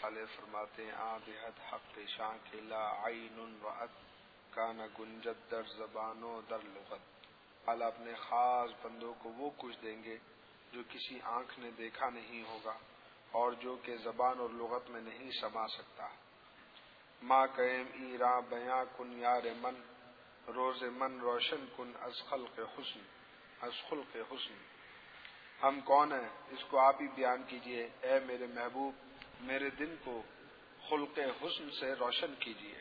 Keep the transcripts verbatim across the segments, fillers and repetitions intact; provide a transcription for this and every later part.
صالح فرماتے ہیں آ بحد حق شان کے لا عین رأت کان گنجد در زبان و در لغت۔ اللہ اپنے خاص بندوں کو وہ کچھ دیں گے جو کسی آنکھ نے دیکھا نہیں ہوگا اور جو کہ زبان اور لغت میں نہیں سما سکتا۔ ماں قیم ایرا بیاں کن یار من، روز من روشن کن از خلق حسن از خلق حسن۔ ہم کون ہیں اس کو آپ ہی بیان کیجئے، اے میرے محبوب میرے دن کو خلق حسن سے روشن کیجئے۔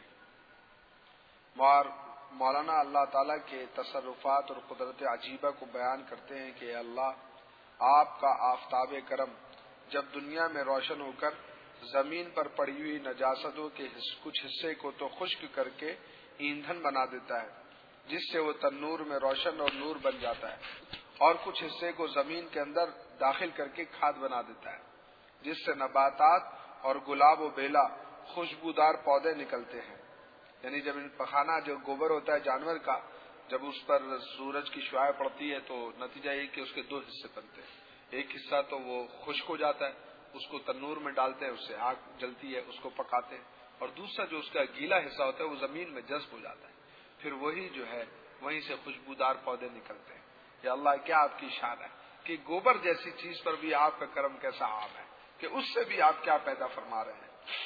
مولانا اللہ تعالیٰ کے تصرفات اور قدرت عجیبہ کو بیان کرتے ہیں کہ اللہ آپ کا آفتاب کرم جب دنیا میں روشن ہو کر زمین پر پڑی ہوئی نجاستوں کے کچھ حصے کو تو خشک کر کے ایندھن بنا دیتا ہے، جس سے وہ تنور میں روشن اور نور بن جاتا ہے، اور کچھ حصے کو زمین کے اندر داخل کر کے کھاد بنا دیتا ہے، جس سے نباتات اور گلاب و بیلا خوشبودار پودے نکلتے ہیں۔ یعنی جب ان پخانہ جو گوبر ہوتا ہے جانور کا، جب اس پر سورج کی شعاع پڑتی ہے تو نتیجہ یہ کہ اس کے دو حصے بنتے ہیں، ایک حصہ تو وہ خشک ہو جاتا ہے، اس کو تنور میں ڈالتے ہیں، اس سے آگ جلتی ہے، اس کو پکاتے ہیں، اور دوسرا جو اس کا گیلا حصہ ہوتا ہے وہ زمین میں جذب ہو جاتا ہے، پھر وہی جو ہے وہیں سے خوشبودار پودے نکلتے ہیں۔ یا اللہ کیا آپ کی شان ہے کہ گوبر جیسی چیز پر بھی آپ کا کرم کیسا عام ہے کہ اس سے بھی آپ کیا پیدا فرما رہے ہیں۔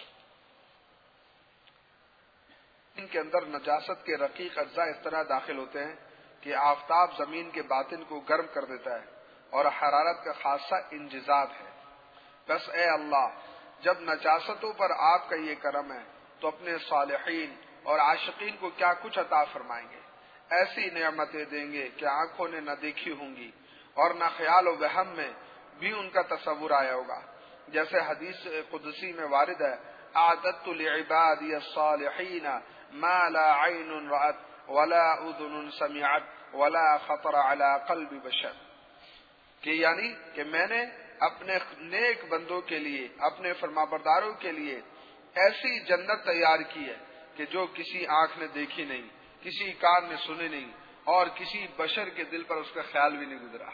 ان کے اندر نجاست کے رقیق اجزاء اس طرح داخل ہوتے ہیں کہ آفتاب زمین کے باطن کو گرم کر دیتا ہے اور حرارت کا خاصہ انجذاب ہے۔ بس اے اللہ جب نجاستوں پر آپ کا یہ کرم ہے تو اپنے صالحین اور عاشقین کو کیا کچھ عطا فرمائیں گے، ایسی نعمتیں دیں گے کہ آنکھوں نے نہ دیکھی ہوں گی اور نہ خیال و وہم میں بھی ان کا تصور آیا ہوگا۔ جیسے حدیث قدسی میں وارد ہے، اعددت لعبادی الصالحین ما لا عین رأت ولا اذن سمعت ولا خطر علی قلب بشر، کہ یعنی کہ میں نے اپنے نیک بندوں کے لیے، اپنے فرمانبرداروں کے لیے ایسی جنت تیار کی ہے کہ جو کسی آنکھ نے دیکھی نہیں، کسی کان نے سنی نہیں، اور کسی بشر کے دل پر اس کا خیال بھی نہیں گزرا۔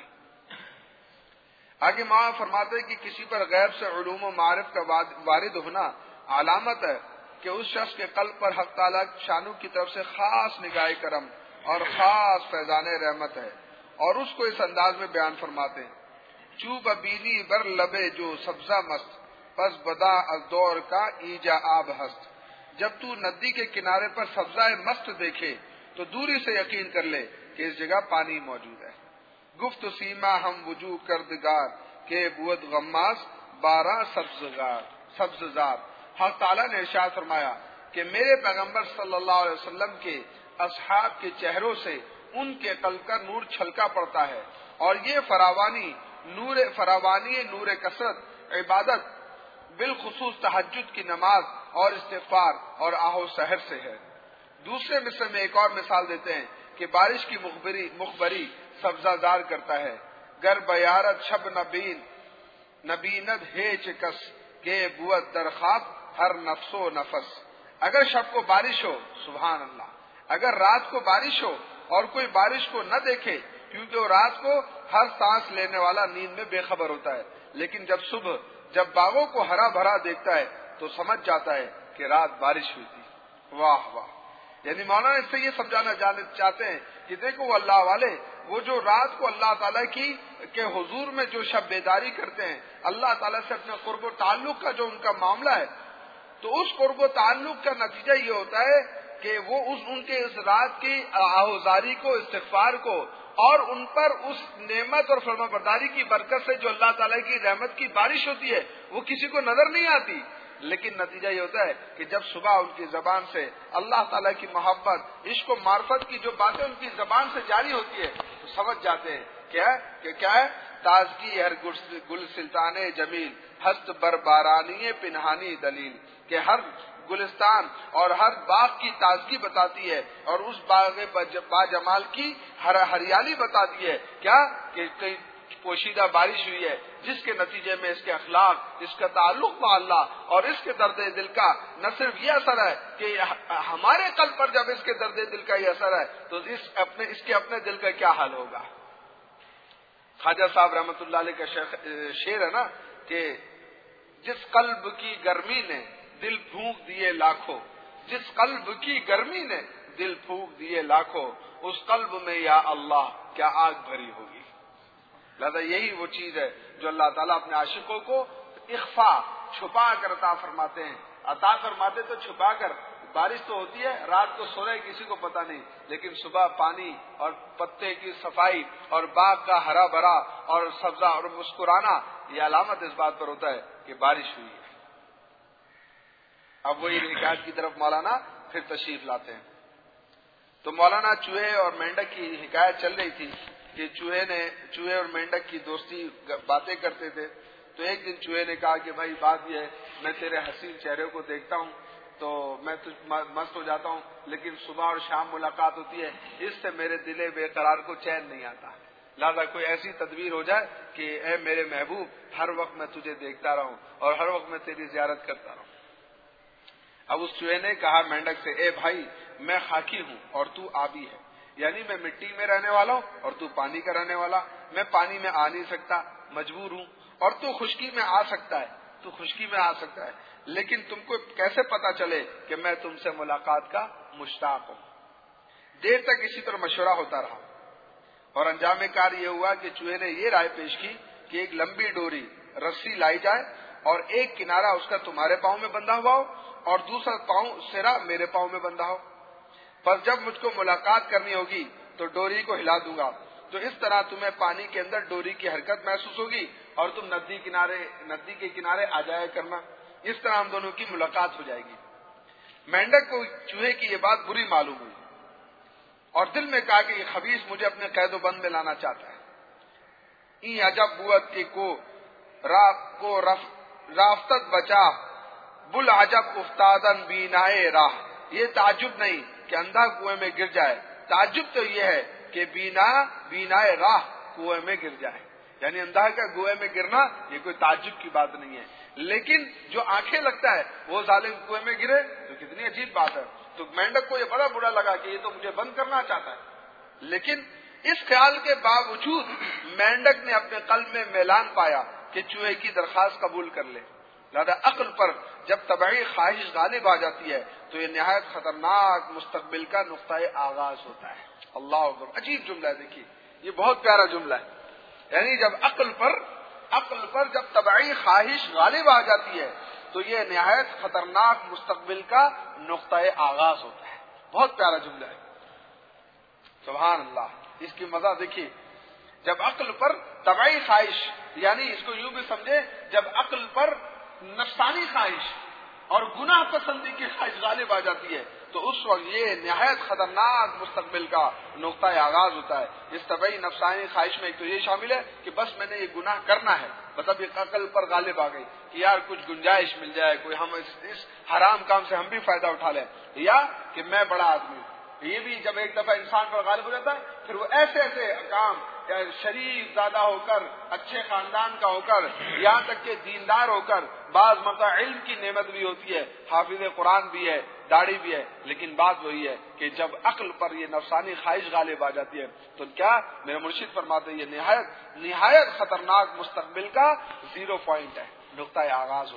آگے ماں فرماتے ہیں کہ کسی پر غیب سے علوم و معارف کا وارد ہونا علامت ہے کہ اس شخص کے قلب پر حق تعالیٰ شانو کی طرف سے خاص نگاہ کرم اور خاص فیضان رحمت ہے، اور اس کو اس انداز میں بیان فرماتے ہیں، چوب بینی بر لبے جو سبزہ مست، پس بدا از دور کا ایجا آب ہست۔ جب تو ندی کے کنارے پر سبزہ مست دیکھے تو دوری سے یقین کر لے کہ اس جگہ پانی موجود ہے۔ گفت سیما ہم وجوہ کردگار کہ بود غماز بارہ سبزگار سبززار۔ حق تعالیٰ نے ارشاد فرمایا کہ میرے پیغمبر صلی اللہ علیہ وسلم کے اصحاب کے چہروں سے ان کے قلب کا نور چھلکا پڑتا ہے، اور یہ فراوانی نور فراوانی نور کثرت عبادت بالخصوص تہجد کی نماز اور استغفار اور آہو سحر سے ہے۔ دوسرے مصرع میں ایک اور مثال دیتے ہیں کہ بارش کی مخبری مخبری سبزہ زار کرتا ہے، گر بیارت شب نبین نبیند ہیچ کس کے بوت در خواب ہر نفس و نفس۔ اگر شب کو بارش ہو، سبحان اللہ، اگر رات کو بارش ہو اور کوئی بارش کو نہ دیکھے، کیونکہ وہ رات کو ہر سانس لینے والا نیند میں بے خبر ہوتا ہے، لیکن جب صبح جب باغوں کو ہرا بھرا دیکھتا ہے تو سمجھ جاتا ہے کہ رات بارش ہوئی تھی۔ واہ واہ! یعنی مولانا اس سے یہ سمجھانا چاہتے ہیں کہ دیکھو وہ اللہ والے، وہ جو رات کو اللہ تعالیٰ کی کے حضور میں جو شب بیداری کرتے ہیں، اللہ تعالیٰ سے اپنے قرب و تعلق کا جو ان کا معاملہ ہے، تو اس قرب و تعلق کا نتیجہ یہ ہوتا ہے کہ وہ اس ان کے اس رات کی آہوزاری کو، استغفار کو، اور ان پر اس نعمت اور فرما برداری کی برکت سے جو اللہ تعالیٰ کی رحمت کی بارش ہوتی ہے وہ کسی کو نظر نہیں آتی، لیکن نتیجہ یہ ہوتا ہے کہ جب صبح ان کی زبان سے اللہ تعالیٰ کی محبت، عشق و معرفت کی جو باتیں ان کی زبان سے جاری ہوتی ہے تو سمجھ جاتے ہیں کیا کہ کیا ہے تازگی ہر گل سلطان جمیل ہست بر بارانی پنہانی دلیل، کہ ہر گلستان اور ہر باغ کی تازگی بتاتی ہے اور اس باغ با جمال کی ہر ہریالی بتاتی ہے، کیا کہ کئی پوشیدہ بارش ہوئی ہے جس کے نتیجے میں اس کے اخلاق، اس کا تعلق با اللہ اور اس کے درد دل کا نہ صرف یہ اثر ہے کہ ہمارے قلب پر جب اس کے درد دل کا یہ اثر ہے تو اس اپنے اس کے اپنے دل کا کیا حال ہوگا۔ خواجہ صاحب رحمۃ اللہ علیہ کا شعر ہے نا کہ جس قلب کی گرمی نے دل پھونک دیے لاکھوں، جس قلب کی گرمی نے دل پھونک دیے لاکھوں، اس قلب میں یا اللہ کیا آگ بھری ہوگی۔ لہذا یہی وہ چیز ہے جو اللہ تعالیٰ اپنے عاشقوں کو اخفا، چھپا کر عطا فرماتے ہیں۔ عطا فرماتے تو چھپا کر، بارش تو ہوتی ہے رات کو سو رہے کسی کو پتہ نہیں، لیکن صبح پانی اور پتے کی صفائی اور باغ کا ہرا بھرا اور سبزہ اور مسکرانا، یہ علامت اس بات پر ہوتا ہے کہ بارش ہوئی ہے۔ اب وہی حکایت کی طرف مولانا پھر تشریف لاتے ہیں۔ تو مولانا چوہے اور مینڈک کی حکایت چل رہی تھی کہ چوہے نے چوہے اور مینڈک کی دوستی باتیں کرتے تھے۔ تو ایک دن چوہے نے کہا کہ بھائی بات یہ ہے، میں تیرے حسین چہرے کو دیکھتا ہوں تو میں مست ہو جاتا ہوں، لیکن صبح اور شام ملاقات ہوتی ہے، اس سے میرے دل بے قرار کو چین نہیں آتا، لہذا کوئی ایسی تدبیر ہو جائے کہ اے میرے محبوب ہر وقت میں تجھے دیکھتا رہوں اور ہر وقت میں تیری زیارت کرتا رہوں۔ اب اس چوہے نے کہا مینڈک سے، اے بھائی میں خاکی ہوں اور تو آبی ہے، یعنی میں مٹی میں رہنے والا ہوں اور تو پانی کا رہنے والا، میں پانی میں آ نہیں سکتا، مجبور ہوں، اور تو خشکی میں آ سکتا ہے تو خشکی میں آ سکتا ہے، لیکن تم کو کیسے پتا چلے کہ میں تم سے ملاقات کا مشتاق ہوں۔ دیر تک اسی طرح مشورہ ہوتا رہا اور انجام کار یہ ہوا کہ چوہے نے یہ رائے پیش کی کہ ایک لمبی ڈوری رسی لائی جائے اور ایک کنارہ اس کا تمہارے پاؤں میں بندھا ہوا ہو اور دوسرا پاؤں سرا میرے پاؤں میں بندھا ہو، پس جب مجھ کو ملاقات کرنی ہوگی تو ڈوری کو ہلا دوں گا، تو اس طرح تمہیں پانی کے اندر ڈوری کی حرکت محسوس ہوگی اور تم ندی کنارے ندی کے کنارے آ جایا کرنا، اس طرح ہم دونوں کی ملاقات ہو جائے گی۔ مینڈک کو چوہے کی یہ بات بری معلوم ہوئی اور دل میں کہا کہ یہ خبیث مجھے اپنے قید و بند میں لانا چاہتا ہے۔ این عجب بوت کے کو را کو رف رافتت بچا بل عجب افتادن بینائے راہ، یہ تعجب نہیں کہ اندھا کنویں میں گر جائے، تعجب تو یہ ہے کہ بینا بینائے راہ کنویں میں گر جائے، یعنی اندھا کا کنویں میں گرنا یہ کوئی تعجب کی بات نہیں ہے، لیکن جو آنکھیں لگتا ہے وہ ظالم کنویں میں گرے تو کتنی عجیب بات ہے۔ تو مینڈک کو یہ بڑا برا لگا کہ یہ تو مجھے بند کرنا چاہتا ہے، لیکن اس خیال کے باوجود مینڈک نے اپنے قلب میں میلان پایا کہ چوہے کی درخواست قبول کر لے، لہذا عقل پر جب طبعی خواہش غالب آ جاتی ہے تو یہ نہایت خطرناک مستقبل کا نقطۂ آغاز ہوتا ہے۔ اللہ اکبر، عجیب جملہ ہے، دیکھیے یہ بہت پیارا جملہ ہے، یعنی جب عقل پر عقل پر جب طبعی خواہش غالب آ جاتی ہے تو یہ نہایت خطرناک مستقبل کا نقطۂ آغاز ہوتا ہے۔ بہت پیارا جملہ ہے، سبحان اللہ، اس کی مزہ دیکھیے۔ جب عقل پر طبعی خواہش، یعنی اس کو یوں بھی سمجھے جب عقل پر نفسانی خواہش اور گناہ پسندی کی خواہش غالب آ جاتی ہے تو اس وقت یہ نہایت خطرناک مستقبل کا نقطۂ آغاز ہوتا ہے۔ اس طبعی نفسانی خواہش میں ایک تو یہ شامل ہے کہ بس میں نے یہ گناہ کرنا ہے، مطلب یہ عقل پر غالب آ گئی کہ یار کچھ گنجائش مل جائے، کوئی ہم اس, اس حرام کام سے ہم بھی فائدہ اٹھا لیں، یا کہ میں بڑا آدمی ہوں۔ یہ بھی جب ایک دفعہ انسان پر غالب ہو جاتا ہے پھر وہ ایسے ایسے کام شریف زادہ ہو کر، اچھے خاندان کا ہو کر، یہاں تک کہ دیندار ہو کر، بعض موقع علم کی نعمت بھی ہوتی ہے، حافظ قرآن بھی ہے، داڑھی بھی ہے، لیکن بات وہی ہے کہ جب عقل پر یہ نفسانی خواہش غالب آ جاتی ہے تو کیا میرے مرشد فرماتے ہیں یہ نہایت نہایت خطرناک مستقبل کا زیرو پوائنٹ ہے، نقطۂ آغاز ہو۔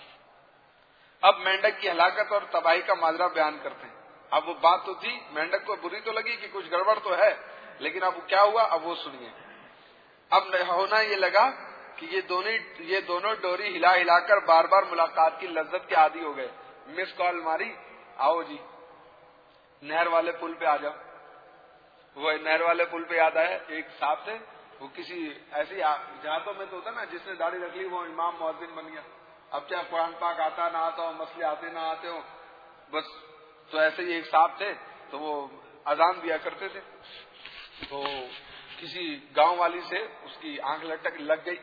اب مینڈک کی ہلاکت اور تباہی کا ماجرا بیان کرتے ہیں۔ اب وہ بات تو تھی، مینڈک کو بری تو لگی کہ کچھ گڑبڑ تو ہے، لیکن اب کیا ہوا اب وہ سنیے۔ اب ہونا یہ لگا کہ یہ دونوں یہ دونوں ڈوری ہلا ہلا کر بار بار ملاقات کی لذت کے عادی ہو گئے۔ مس کال ماری، آؤ جی نہر والے پل پہ آ جاؤ۔ وہ نہر والے پل پہ یاد آیا ایک صاحب تھے، وہ کسی ایسی جہاتوں میں تو ہوتا نا جس نے داڑھی رکھ لی وہ امام مؤذن بن گیا، اب چاہے قرآن پاک آتا نہ آتا ہو، مسئلے آتے نہ آتے ہو، بس تو ایسے ہی ایک صاحب تھے تو وہ اذان دیا کرتے تھے، تو کسی گاؤں والی سے اس کی آنکھ لٹک لگ گئی۔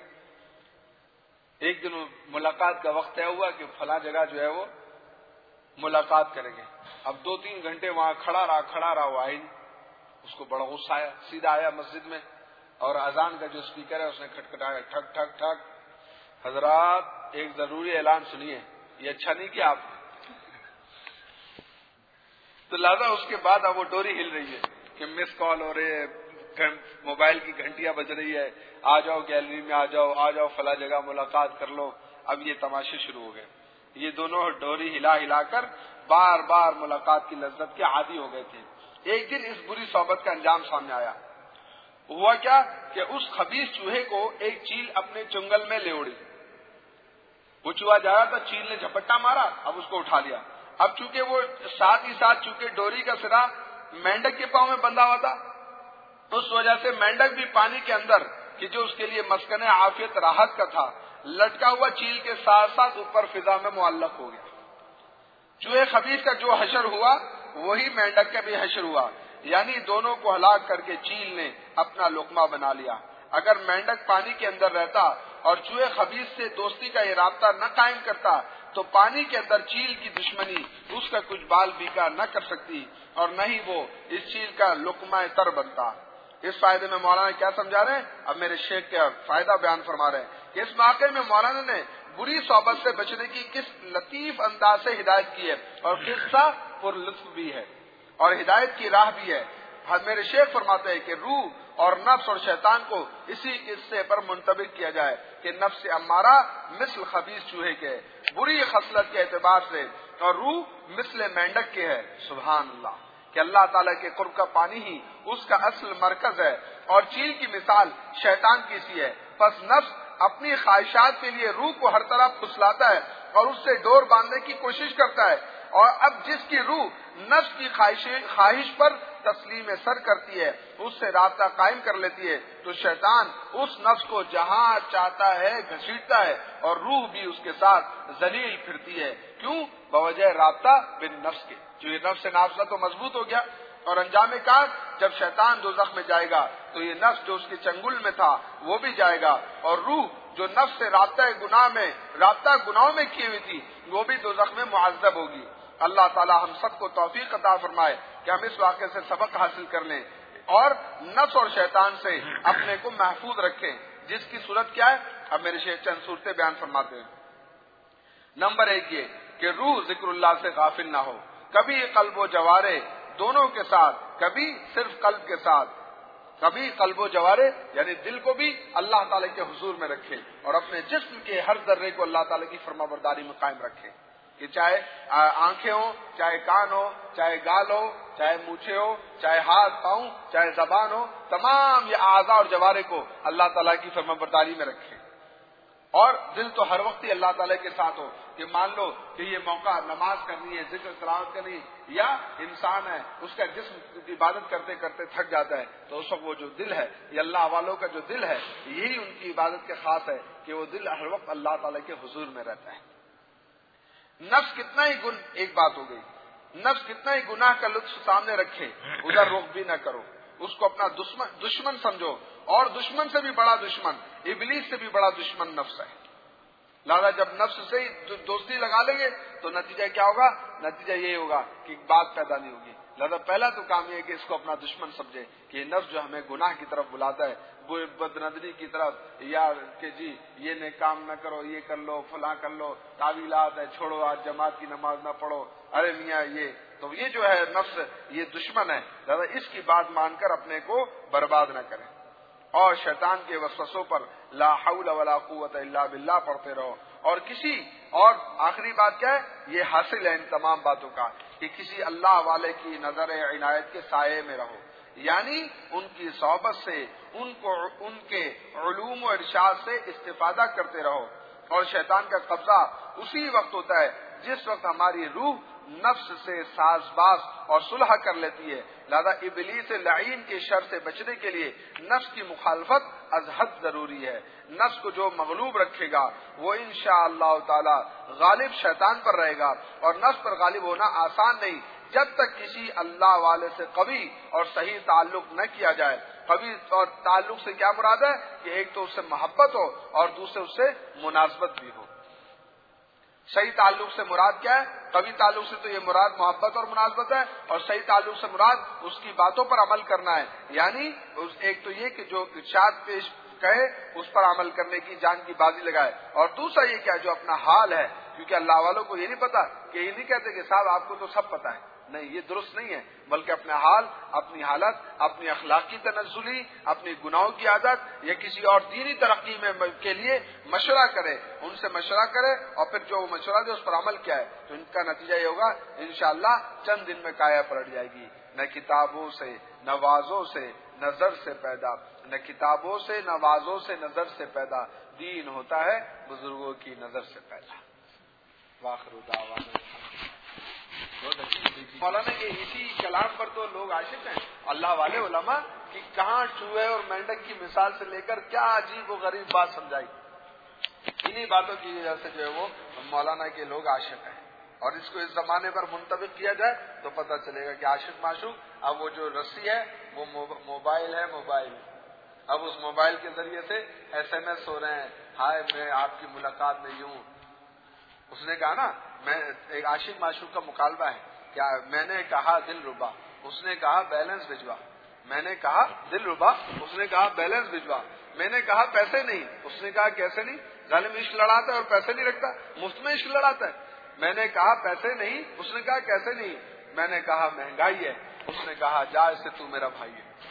ایک دن ملاقات کا وقت طے ہوا کہ فلاں جگہ جو ہے وہ ملاقات کریں گے۔ اب دو تین گھنٹے وہاں کھڑا رہا کھڑا رہا وہ آئی نہیں، اس کو بڑا غصہ آیا، سیدھا آیا مسجد میں اور اذان کا جو اسپیکر ہے اس نے کھٹکھٹایا، ٹھک ٹھک ٹھک۔ حضرات ایک ضروری اعلان سنیے، یہ اچھا نہیں کیا آپ نے؟ تو لہذا اس کے بعد اب وہ ڈوری ہل رہی ہے کہ مس کال ہو رہی ہے، موبائل کی گھنٹیاں بج رہی ہے، آ جاؤ گیلری میں، آ جاؤ آ جاؤ فلاں جگہ ملاقات کر لو۔ اب یہ تماشے شروع ہو گئے. یہ دونوں ڈوری ہلا ہلا کر بار بار ملاقات کی لذت کے عادی ہو گئے تھے. ایک دن اس بری صحبت کا انجام سامنے آیا. ہوا کیا کہ اس خبیث چوہے کو ایک چیل اپنے چنگل میں لے اڑی. وہ چوہا جا رہا تھا, چیل نے جھپٹا مارا, اب اس کو اٹھا لیا. اب چونکہ وہ ساتھ ہی ساتھ چونکہ ڈوری کا سرا مینڈک کے پاؤں میں بندھا ہوا تھا, اس وجہ سے مینڈک بھی پانی کے اندر کہ جو اس کے لیے مسکن عافیت راحت کا تھا, لٹکا ہوا چیل کے ساتھ ساتھ اوپر فضا میں معلق ہو گیا. چوہے خبیث کا جو حشر ہوا وہی مینڈک کا بھی حشر ہوا, یعنی دونوں کو ہلاک کر کے چیل نے اپنا لقمہ بنا لیا. اگر مینڈک پانی کے اندر رہتا اور چوہے خبیث سے دوستی کا یہ رابطہ نہ قائم کرتا تو پانی کے اندر چیل کی دشمنی اس کا کچھ بال بیکار نہ کر سکتی اور نہ ہی وہ اس چیل کا لقمہ تر بنتا. اس فائدے میں مولانا کیا سمجھا رہے ہیں؟ اب میرے شیخ کا فائدہ بیان فرما رہے ہیں کہ اس موقع میں مولانا نے بری صحبت سے بچنے کی کس لطیف انداز سے ہدایت کی ہے, اور قصہ پر لطف بھی ہے اور ہدایت کی راہ بھی ہے. میرے شیخ فرماتے ہیں کہ روح اور نفس اور شیطان کو اسی قصے پر منطبق کیا جائے کہ نفس امارہ مثل خبیث چوہے کے بری خصلت کے اعتبار سے, اور روح مثل مینڈک کے ہے. سبحان اللہ, کہ اللہ تعالیٰ کے قرب کا پانی ہی اس کا اصل مرکز ہے, اور چیل کی مثال شیطان کی سی ہے. پس نفس اپنی خواہشات کے لیے روح کو ہر طرف پھسلاتا ہے اور اس سے ڈور باندھنے کی کوشش کرتا ہے, اور اب جس کی روح نفس کی خواہش پر تسلیم سر کرتی ہے, اس سے رابطہ قائم کر لیتی ہے, تو شیطان اس نفس کو جہاں چاہتا ہے گھسیٹتا ہے اور روح بھی اس کے ساتھ ذلیل پھرتی ہے. کیوں؟ بوجہ رابطہ بن نفس کے. جو یہ نفس نافذہ تو مضبوط ہو گیا, اور انجام کار جب شیطان دوزخ میں جائے گا تو یہ نفس جو اس کے چنگل میں تھا وہ بھی جائے گا, اور روح جو نفس سے رابطہ گناہ میں رابطہ گناہوں میں کی ہوئی تھی وہ بھی دوزخ میں معذب ہوگی. اللہ تعالی ہم سب کو توفیق عطا فرمائے کہ ہم اس واقعے سے سبق حاصل کر لیں اور نفس اور شیطان سے اپنے کو محفوظ رکھیں, جس کی صورت کیا ہے. اب میرے شیخ چند صورتیں بیان فرماتے ہیں. نمبر ایک یہ کہ روح ذکر اللہ سے غافل نہ ہو, کبھی قلب و جوارے دونوں کے ساتھ, کبھی صرف قلب کے ساتھ, کبھی قلب و جوارے یعنی دل کو بھی اللہ تعالی کے حضور میں رکھے اور اپنے جسم کے ہر ذرے کو اللہ تعالی کی فرما برداری میں قائم رکھے, کہ چاہے آنکھیں ہو, چاہے کان ہو, چاہے گال ہو, چاہے مونچھے ہو, چاہے ہاتھ پاؤں, چاہے زبان ہو, تمام یہ اعضاء اور جوارے کو اللہ تعالیٰ کی فرما برداری میں رکھے. اور دل تو ہر وقت ہی اللہ تعالیٰ کے ساتھ ہو, کہ مان لو کہ یہ موقع نماز کرنی ہے, ذکر تلاوت کرنی, یا انسان ہے اس کا جسم عبادت کرتے کرتے تھک جاتا ہے, تو اس وقت وہ جو دل ہے, یہ اللہ والوں کا جو دل ہے, یہی ان کی عبادت کے خاص ہے کہ وہ دل ہر وقت اللہ تعالیٰ کے حضور میں رہتا ہے. نفس کتنا ہی گن ایک بات ہو گئی, نفس کتنا ہی گناہ کا لطف سامنے رکھے ادھر رخ بھی نہ کرو, اس کو اپنا دشمن دشمن سمجھو, اور دشمن سے بھی بڑا دشمن, ابلیس سے بھی بڑا دشمن نفس ہے. لہذا جب نفس سے ہی دوستی لگا لیں گے تو نتیجہ کیا ہوگا؟ نتیجہ یہ ہوگا کہ بات پیدا نہیں ہوگی. لہذا پہلا تو کام یہ ہے کہ اس کو اپنا دشمن سمجھے, کہ یہ نفس جو ہمیں گناہ کی طرف بلاتا ہے, بدنظری کی طرف, یا کہ جی یہ نے کام نہ کرو, یہ کر لو, فلاں کر لو, تعویلات ہے, چھوڑو آج جماعت کی نماز نہ پڑھو, ارے میاں یہ, تو یہ جو ہے نفس یہ دشمن ہے. لہذا اس کی بات مان کر اپنے کو برباد نہ کریں, اور شیطان کے وسوسوں پر لا حول ولا قوت الا باللہ پڑھتے رہو. اور کسی اور آخری بات کیا ہے, یہ حاصل ہے ان تمام باتوں کا, کہ کسی اللہ والے کی نظر عنایت کے سائے میں رہو, یعنی ان کی صحبت سے ان کو ان کے علوم و ارشاد سے استفادہ کرتے رہو. اور شیطان کا قبضہ اسی وقت ہوتا ہے جس وقت ہماری روح نفس سے ساز باز اور صلح کر لیتی ہے. لہذا ابلیس لعین کے شر سے بچنے کے لیے نفس کی مخالفت از حد ضروری ہے. نفس کو جو مغلوب رکھے گا وہ انشاءاللہ تعالی غالب شیطان پر رہے گا, اور نفس پر غالب ہونا آسان نہیں جب تک کسی اللہ والے سے قوی اور صحیح تعلق نہ کیا جائے. قوی اور تعلق سے کیا مراد ہے؟ کہ ایک تو اس سے محبت ہو اور دوسرے اس سے مناسبت بھی ہو. صحیح تعلق سے مراد کیا ہے؟ قوی تعلق سے تو یہ مراد محبت اور مناسبت ہے, اور صحیح تعلق سے مراد اس کی باتوں پر عمل کرنا ہے, یعنی ایک تو یہ کہ جو ارشاد پیش کہے اس پر عمل کرنے کی جان کی بازی لگائے, اور دوسرا یہ کیا جو اپنا حال ہے, کیونکہ اللہ والوں کو یہ نہیں پتا کہ یہ نہیں کہتے کہ صاحب آپ کو تو سب پتا ہے, نہیں، یہ درست نہیں ہے، بلکہ اپنا حال، اپنی حالت، اپنی اخلاقی تنزلی، اپنی گناہوں کی عادت یا کسی اور دینی ترقی میں کے لیے مشورہ کرے، ان سے مشورہ کرے اور پھر جو مشورہ دے اس پر عمل کیا ہے، تو ان کا نتیجہ یہ ہوگا انشاءاللہ چند دن میں کایا پلٹ جائے گی۔ نہ کتابوں سے، نہ وعظوں سے، نظر سے پیدا، نہ کتابوں سے، نہ وعظوں سے، نظر سے پیدا، دین ہوتا ہے بزرگوں کی نظر سے پیدا۔ واخر دعوانا مولانا کے اسی کلام پر تو لوگ عاشق ہیں، اللہ والے علماء کہ کہاں چوہے اور مینڈک کی مثال سے لے کر کیا عجیب و غریب بات سمجھائی، انہی باتوں کی وجہ سے جو ہے وہ مولانا کے لوگ عاشق ہیں۔ اور اس کو اس زمانے پر منطبق کیا جائے تو پتہ چلے گا کہ عاشق معشوق اب وہ جو رسی ہے وہ موبائل ہے، موبائل اب اس موبائل کے ذریعے سے ایس ایم ایس ہو رہے ہیں، ہائے میں آپ کی ملاقات میں یوں، اس نے کہا نا، میں ایک عاشق معشوق کا مکالمہ ہے، کیا میں نے کہا دل ربا، اس نے کہا بیلنس بھجوا، میں نے کہا دل ربا، اس نے کہا بیلنس بھجوا، میں نے کہا پیسے نہیں، اس نے کہا کیسے نہیں، ظالم عشق لڑاتا ہے اور پیسے نہیں رکھتا، مفت میں عشق لڑاتا ہے، میں نے کہا پیسے نہیں، اس نے کہا کیسے نہیں، میں نے کہا مہنگائی ہے، اس نے کہا جا اس سے تو میرا بھائی ہے۔